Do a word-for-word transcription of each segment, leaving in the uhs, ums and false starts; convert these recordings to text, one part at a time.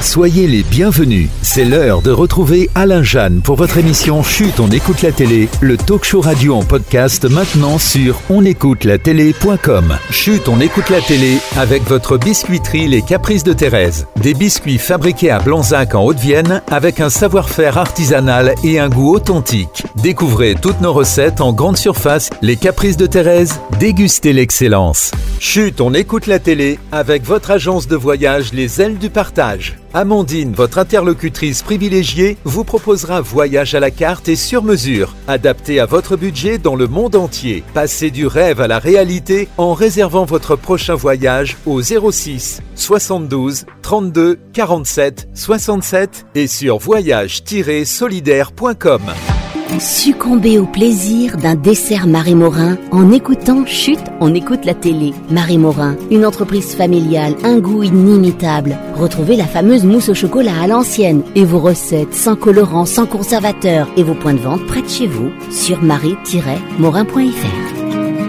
Soyez les bienvenus. C'est l'heure de retrouver Alain Jeanne pour votre émission Chut, on écoute la télé, le talk show radio en podcast maintenant sur on écoute la télé point com. Chut, on écoute la télé avec votre biscuiterie Les Caprices de Thérèse. Des biscuits fabriqués à Blanzac en Haute-Vienne avec un savoir-faire artisanal et un goût authentique. Découvrez toutes nos recettes en grande surface. Les Caprices de Thérèse, dégustez l'excellence. Chut, on écoute la télé avec votre agence de voyage Les Ailes du Partage. Amandine, votre interlocutrice privilégiée, vous proposera voyage à la carte et sur mesure, adapté à votre budget dans le monde entier. Passez du rêve à la réalité en réservant votre prochain voyage au zéro six soixante-douze trente-deux quarante-sept soixante-sept et sur voyage tiret solidaire point com. Succombez au plaisir d'un dessert Marie Morin en écoutant Chut, on écoute la télé. Marie Morin, une entreprise familiale, un goût inimitable. Retrouvez la fameuse mousse au chocolat à l'ancienne et vos recettes sans colorant, sans conservateur et vos points de vente près de chez vous sur marie tiret morin point f r.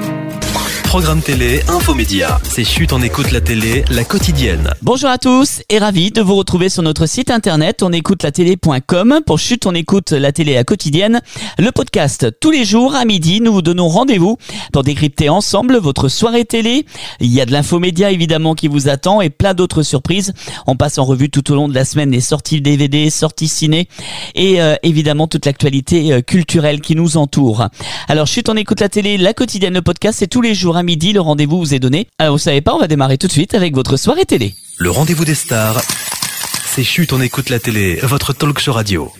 Programme télé, infomédia. C'est Chut, on écoute la télé, la quotidienne. Bonjour à tous et ravi de vous retrouver sur notre site internet on écoute la télé point com pour Chut, on écoute la télé, la quotidienne. Le podcast tous les jours à midi, nous vous donnons rendez-vous pour décrypter ensemble votre soirée télé. Il y a de l'infomédia évidemment qui vous attend et plein d'autres surprises. On passe en revue tout au long de la semaine les sorties D V D, sorties ciné et euh, évidemment toute l'actualité euh, culturelle qui nous entoure. Alors Chut, on écoute la télé, la quotidienne, le podcast, c'est tous les jours à midi, le rendez-vous vous est donné. Alors vous savez pas, on va démarrer tout de suite avec votre soirée télé. Le rendez-vous des stars, c'est Chut, on écoute la télé, votre talk show radio.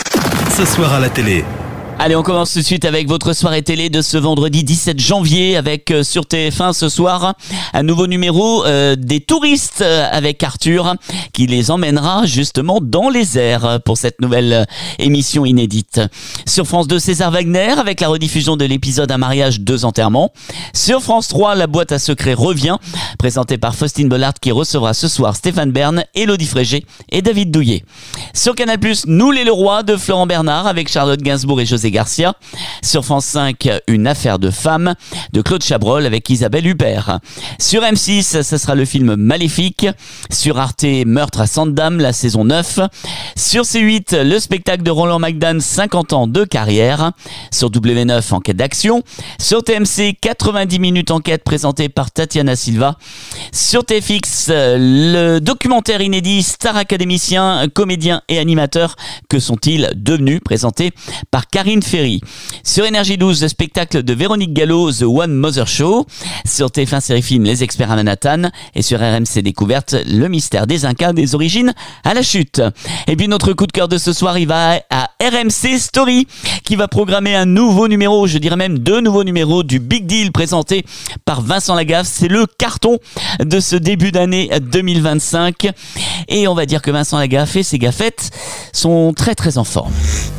Ce soir à la télé. Allez, on commence tout de suite avec votre soirée télé de ce vendredi dix-sept janvier avec euh, sur T F un ce soir un nouveau numéro euh, des touristes euh, avec Arthur qui les emmènera justement dans les airs pour cette nouvelle euh, émission inédite. Sur France deux, César Wagner avec la rediffusion de l'épisode Un mariage, deux enterrements. Sur France trois, La boîte à secrets revient, présenté par Faustine Bollard qui recevra ce soir Stéphane Bern, Élodie Frégé et David Douillet. Sur Canal plus, Nous les Leroy de Florent Bernard avec Charlotte Gainsbourg et José Garcia. Sur France cinq, Une affaire de femme de Claude Chabrol avec Isabelle Huppert. Sur M six, ce sera le film Maléfique. Sur Arte, Meurtre à Sandam, la saison neuf. Sur C huit, le spectacle de Roland McDan, cinquante ans de carrière. Sur W neuf, Enquête d'action. Sur T M C, quatre-vingt-dix minutes enquête présentée par Tatiana Silva. Sur T F X, le documentaire inédit Star académicien, comédien et animateur. Que sont-ils devenus, présenté par Karine Ferry. Sur Énergie douze, le spectacle de Véronique Gallo, The One Mother Show. Sur T F un Série Film, Les Experts à Manhattan. Et sur R M C Découverte, Le mystère des Incas, des origines à la chute. Et puis notre coup de cœur de ce soir, il va à R M C Story, qui va programmer un nouveau numéro, je dirais même deux nouveaux numéros du Big Deal présenté par Vincent Lagaffe. C'est le carton de ce début d'année deux mille vingt-cinq. Et on va dire que Vincent Lagaffe et ses gaffettes sont très très en forme.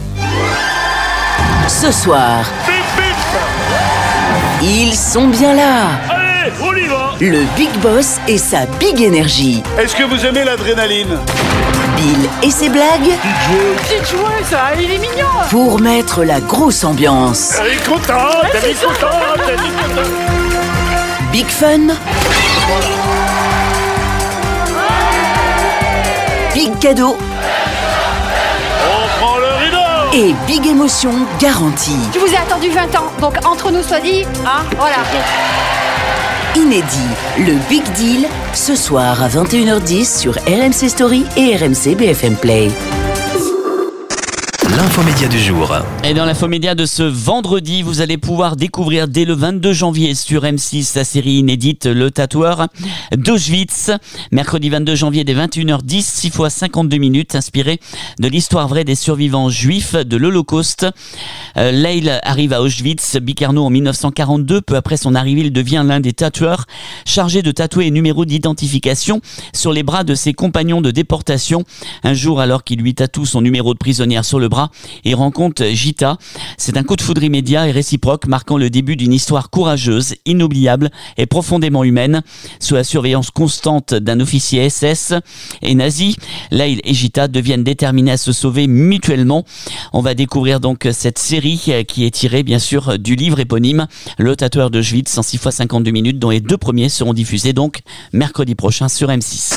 Ce soir, ils sont bien là. Allez, on y va. Le Big Boss et sa Big Énergie. Est-ce que vous aimez l'adrénaline? Bill et ses blagues. Petite jouet, ça, il est mignon. Pour mettre la grosse ambiance. Elle est contente, elle est contente, elle est contente. Big Fun. Big Cadeau. On prend le rideau. Et Big Émotion garantie. Je vous ai attendu vingt ans, donc entre nous soit dit, hein, voilà. Inédit, le Big Deal, ce soir à vingt et une heures dix sur R M C Story et R M C B F M Play. L'infomédia du jour. Et dans l'infomédia de ce vendredi, vous allez pouvoir découvrir dès le vingt-deux janvier sur M six la série inédite Le Tatoueur d'Auschwitz. Mercredi vingt-deux janvier dès vingt et une heures dix, six fois cinquante-deux minutes, inspiré de l'histoire vraie des survivants juifs de l'Holocauste. Euh, Leil arrive à Auschwitz-Bicarno en mille neuf cent quarante-deux. Peu après son arrivée, il devient l'un des tatoueurs chargés de tatouer les numéros d'identification sur les bras de ses compagnons de déportation. Un jour, alors qu'il lui tatoue son numéro de prisonnière sur le bras, et rencontre Gita. C'est un coup de foudre immédiat et réciproque, marquant le début d'une histoire courageuse, inoubliable et profondément humaine. Sous la surveillance constante d'un officier S S et nazi, Leil et Gita deviennent déterminés à se sauver mutuellement. On va découvrir donc cette série qui est tirée bien sûr du livre éponyme Le Tatoueur d'Auschwitz en six fois cinquante-deux minutes, dont les deux premiers seront diffusés donc mercredi prochain sur M six.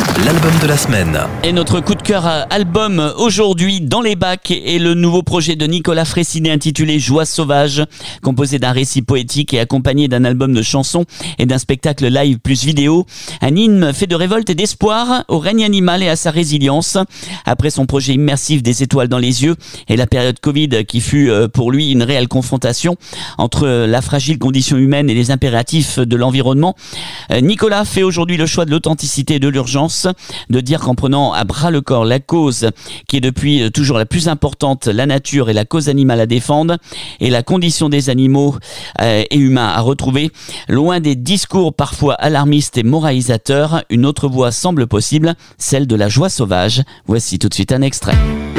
L'album de la semaine. Et notre coup de cœur album aujourd'hui dans les bacs est le nouveau projet de Nicolas Fraissinet intitulé Joie sauvage, composé d'un récit poétique et accompagné d'un album de chansons et d'un spectacle live plus vidéo. Un hymne fait de révolte et d'espoir au règne animal et à sa résilience. Après son projet immersif des étoiles dans les yeux et la période Covid qui fut pour lui une réelle confrontation entre la fragile condition humaine et les impératifs de l'environnement, Nicolas fait aujourd'hui le choix de l'authenticité et de l'urgence, de dire qu'en prenant à bras le corps la cause qui est depuis toujours la plus importante, la nature et la cause animale à défendre et la condition des animaux euh, et humains à retrouver, loin des discours parfois alarmistes et moralisateurs, une autre voie semble possible, celle de la joie sauvage. Voici tout de suite un extrait.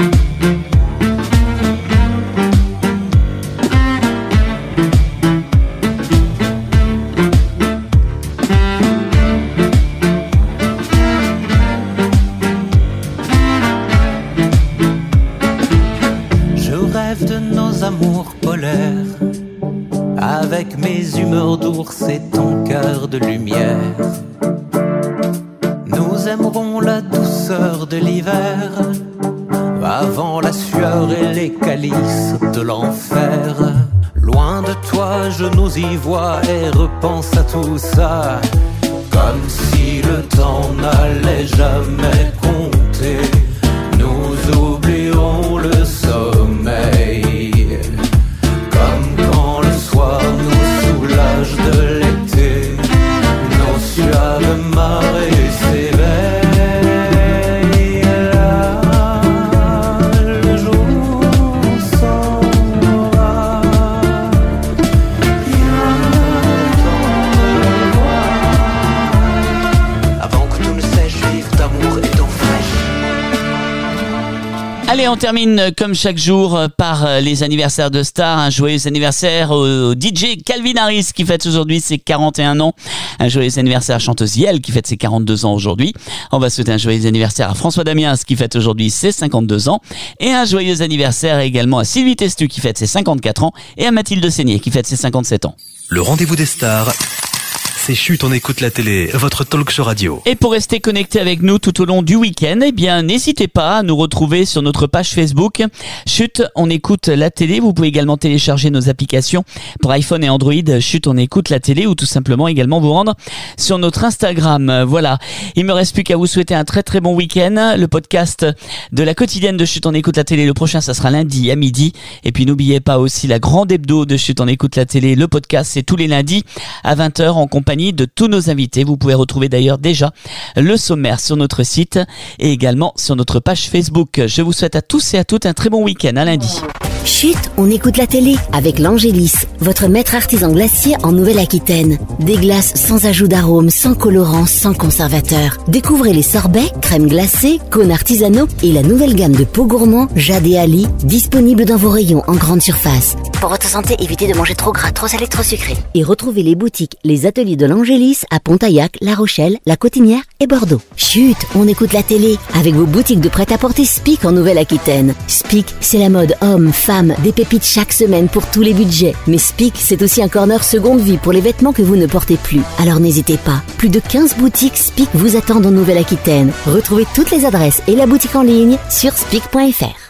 Amour polaire, avec mes humeurs d'ours et ton cœur de lumière. Nous aimerons la douceur de l'hiver, avant la sueur et les calices de l'enfer. Loin de toi, je nous y vois et repense à tout ça, comme si le temps n'allait jamais compter. Nous oublierons le sommeil, comme quand le soir nous soulage de l'été, nos suaves marées s'éveillent. Là, le jour s'en va, il y a le temps de le voir, avant que tout ne sèche, vivre d'amour et d'eau fraîche. Allez, on termine comme chaque jour par les anniversaires de stars. Un joyeux anniversaire au D J Calvin Harris qui fête aujourd'hui ses quarante et un ans. Un joyeux anniversaire à chanteuse Yel qui fête ses quarante-deux ans aujourd'hui. On va souhaiter un joyeux anniversaire à François Damiens qui fête aujourd'hui ses cinquante-deux ans. Et un joyeux anniversaire également à Sylvie Testu qui fête ses cinquante-quatre ans. Et à Mathilde Seigné qui fête ses cinquante-sept ans. Le rendez-vous des stars, c'est Chut, on écoute la télé, votre talk show radio. Et pour rester connecté avec nous tout au long du week-end, eh bien, n'hésitez pas à nous retrouver sur notre page Facebook. Chut, on écoute la télé. Vous pouvez également télécharger nos applications pour iPhone et Android. Chut, on écoute la télé, ou tout simplement également vous rendre sur notre Instagram. Voilà. Il me reste plus qu'à vous souhaiter un très très bon week-end. Le podcast de la quotidienne de Chut, on écoute la télé. Le prochain, ça sera lundi à midi. Et puis, n'oubliez pas aussi la grande hebdo de Chut, on écoute la télé. Le podcast, c'est tous les lundis à vingt heures en compagnie de tous nos invités. Vous pouvez retrouver d'ailleurs déjà le sommaire sur notre site et également sur notre page Facebook. Je vous souhaite à tous et à toutes un très bon week-end. À lundi. Chut, on écoute la télé avec l'Angélis, votre maître artisan glacier en Nouvelle-Aquitaine. Des glaces sans ajout d'arôme, sans colorant, sans conservateur. Découvrez les sorbets, crèmes glacées, cônes artisanaux et la nouvelle gamme de pots gourmands Jade et Ali, disponible dans vos rayons en grande surface. Pour votre santé, évitez de manger trop gras, trop salé, trop sucré. Et retrouvez les boutiques, les ateliers de l'Angélis à Pontaillac, La Rochelle, La Cotinière et Bordeaux. Chut, on écoute la télé avec vos boutiques de prêt-à-porter Spic en Nouvelle-Aquitaine. Spic, c'est la mode homme, femme, des pépites chaque semaine pour tous les budgets. Mais Spic, c'est aussi un corner seconde vie pour les vêtements que vous ne portez plus. Alors n'hésitez pas, plus de quinze boutiques Spic vous attendent en Nouvelle-Aquitaine. Retrouvez toutes les adresses et la boutique en ligne sur spic point f r.